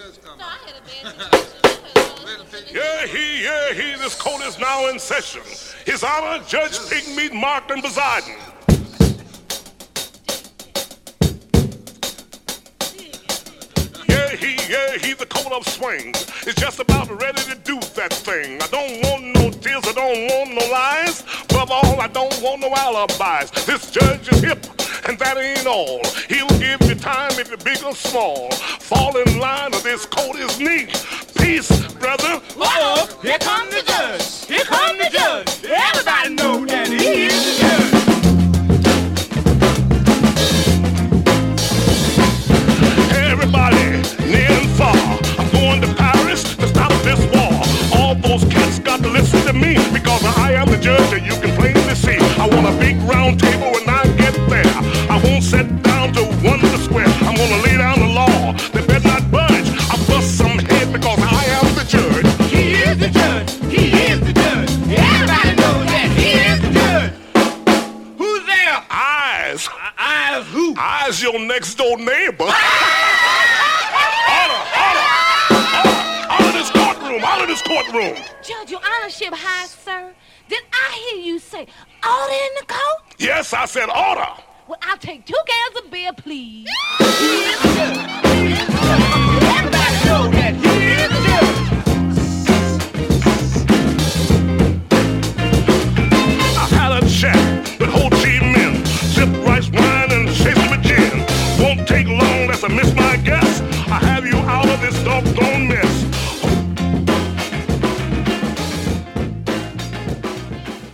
Yeah, he, this court is now in session. His Honor, Judge Pigmeat Martin presiding. Yeah, he, the coat of swings is just about ready to do that thing. I don't want no tears, I don't want no lies. Above all, I don't want no alibis. This judge is hip, and that ain't all. He'll give you time if you're big or small. Fall in line or this coat is neat. Peace, brother. Uh-oh, here come the judge. Here come the judge. Everybody know that he is the judge. Everybody, near and far, I'm going to Paris to stop this war. All those cats got to listen to me, because I am the judge and you can plainly see. I want a big round table when I get there. I won't sit down to wonder square. I'm gonna lay down the law. They better not budge. I bust some head because I am the judge. He is the judge. He is the judge. Everybody knows that he is the judge. Who's there? Eyes. Eyes who? Eyes your next door neighbor. Out of this courtroom. Judge, your honorship high, sir. Did I hear you say order in the court? Yes, I said order. Well, I'll take 2 cans of beer, please. He is the judge.